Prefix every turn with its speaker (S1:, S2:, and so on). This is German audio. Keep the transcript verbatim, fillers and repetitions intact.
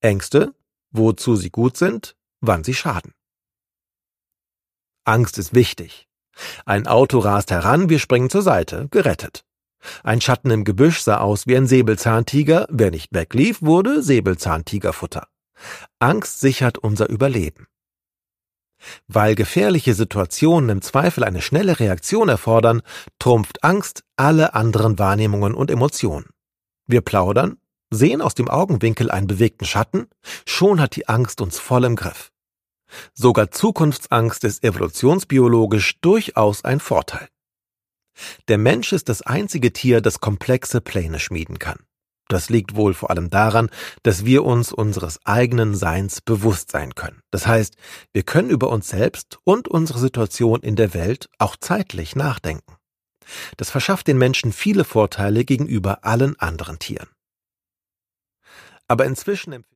S1: Ängste, wozu sie gut sind, wann sie schaden. Angst ist wichtig. Ein Auto rast heran, wir springen zur Seite, gerettet. Ein Schatten im Gebüsch sah aus wie ein Säbelzahntiger, wer nicht weglief, wurde Säbelzahntigerfutter. Angst sichert unser Überleben. Weil gefährliche Situationen im Zweifel eine schnelle Reaktion erfordern, trumpft Angst alle anderen Wahrnehmungen und Emotionen. Wir plaudern, sehen aus dem Augenwinkel einen bewegten Schatten, schon hat die Angst uns voll im Griff. Sogar Zukunftsangst ist evolutionsbiologisch durchaus ein Vorteil. Der Mensch ist das einzige Tier, das komplexe Pläne schmieden kann. Das liegt wohl vor allem daran, dass wir uns unseres eigenen Seins bewusst sein können. Das heißt, wir können über uns selbst und unsere Situation in der Welt auch zeitlich nachdenken. Das verschafft den Menschen viele Vorteile gegenüber allen anderen Tieren. Aber inzwischen